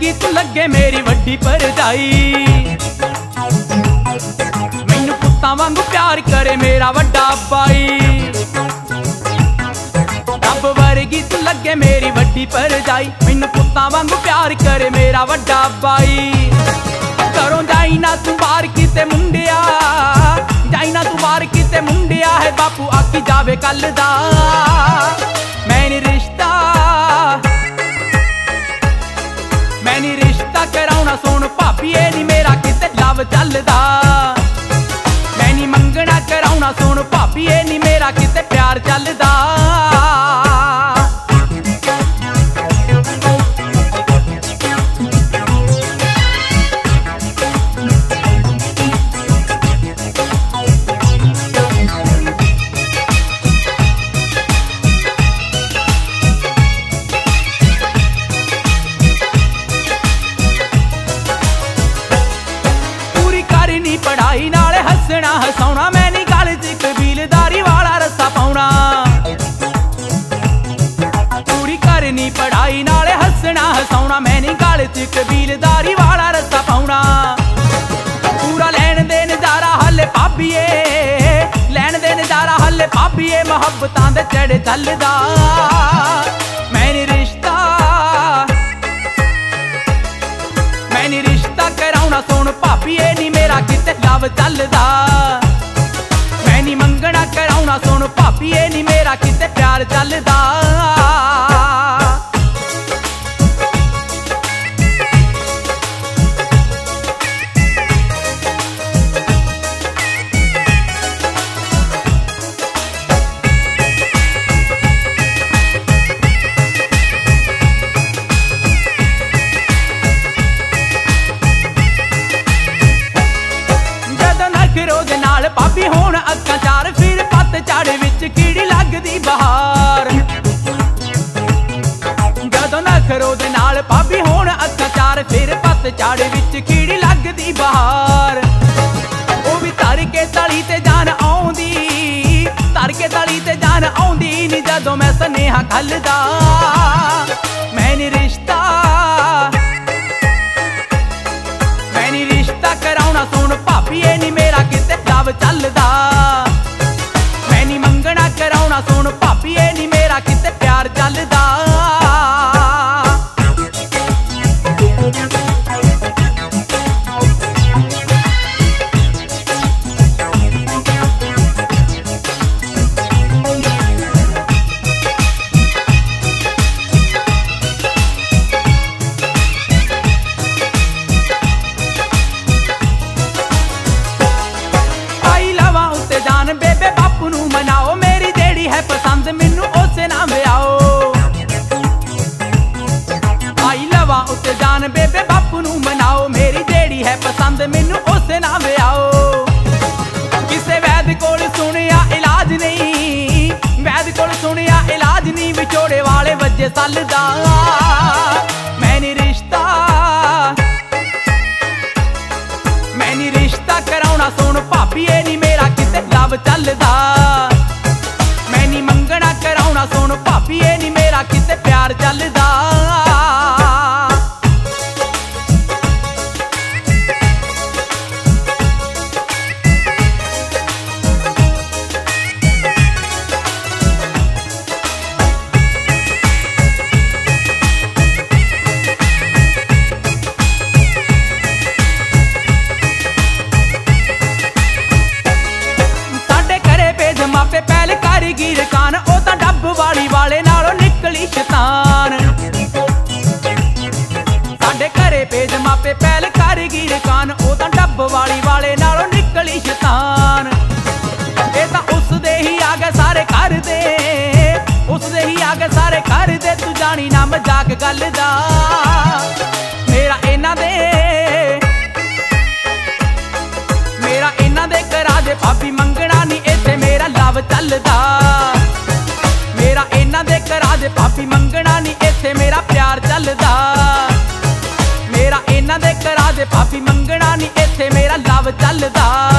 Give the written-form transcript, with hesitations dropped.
वर्गी तू लगे मेरी वड्डी भरजाई। मैनू पुत्तां वांगू प्यार करे मेरा वड्डा भाई। रब वर्गी तू लगे मेरी वड्डी भरजाई। मैनू पुत्तां वांगू प्यार करे मेरा वड्डा भाई। घरों जाई ना तू बाहर किते मुंडिया, जाई ना तू बाहर किते मुंडिया है बापू आकी जावे कल दा। मैंने रिश्ता कराउना सोन भाभी ए नी मेरा किते लव चलदा। मैंने मंगना कराउना सोन भाभी ए नी मेरा किते प्यार चलदा। पढ़ाई नाले हसना हसाउना मैं नी गल च कबीलदारी वाला रस्सा पाउना। पूरी करनी पढ़ाई नाले हसना हसाउना मैं नी गल च कबीलदारी वाला रस्सा पाउना। पूरा लैन दे नजारा हले भाभीए, लैन दे नजारा हले भाभीए मुहब्बतां दे चढ़े चलदा। मैंने रिश्ता कराउना सोन भाभी ए नी मेरा किते लव चलदा। मैं नी मंगना कराउना सोन भाभी ए नी मेरा किते प्यार चलदा। भाभी होण अक्खां चार फिर पत झाड़ विच कीड़ी लगदी बहार। जदों नखरो दे नाल भाभी होण अक्खां चार फिर पत झाड़ विच कीड़ी लगदी बहार। ओ भी तर के तली ते जान आउंदी, तर के तली ते जान आउंदी नी जदों मैं सनेहा घल्लदा। मैंने रिश्ता कराउना सोन भाभी ए नी मेरा किते लव चलदा। मैं नी मंगना कराउना सोन भाभी ए नी मेरा किते प्यार चलदा। बेबे बापू नू मनाओ मेरी जेड़ी है पसंद मैनू उसे नाम व्याओ। आई लवा उत्ते जान बेबे बापू नू मनाओ मेरी जेड़ी है पसंद मैनू उसे नाम व्याओ। किसे वैद कोल सुनिया इलाज नहीं, वैद कोल सुनिया इलाज नहीं विछोड़े वाले वजे सलदा। मैंने रिश्ता कराउना सोन भाभी ए नी मेरा किते लव चलदा। मैं नी मंगना कराउना सोन भाभी ए नी मेरा किते प्यार चलदा। मापे पहले कारीगिर कान ओ तां डब वाले नालों निकली शैतान। साडे घरे पेज मापे पहले कारीगिर कान ओ तां डब वाले नालों निकली शैतान। ए तां उस दे ही आ गए सारे घर दे, उस दे ही आ गए सारे घर दे तू जानी ना मजाक गल दा। मेरा इन्हां दे करा दे भाभी मंगना नी इत्थे मेरा लव चलदा। मेरा इन्हां दे करा दे भाभी मंगना नी इत्थे मेरा प्यार चलदा। मेरा इन्हां दे करा दे भाभी मंगना नी इत्थे मेरा लव चलदा।